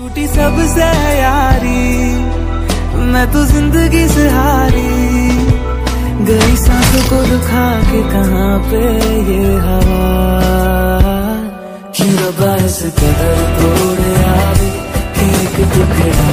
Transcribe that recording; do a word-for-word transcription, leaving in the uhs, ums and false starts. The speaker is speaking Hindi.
टूटी सबसे यारी, मैं तो जिंदगी से हारी, गई सांसों को रुखा के कहाँ पे ये हवा। क्यों रब्बा इस कदर तोड़े आवे, एक टुकड़ा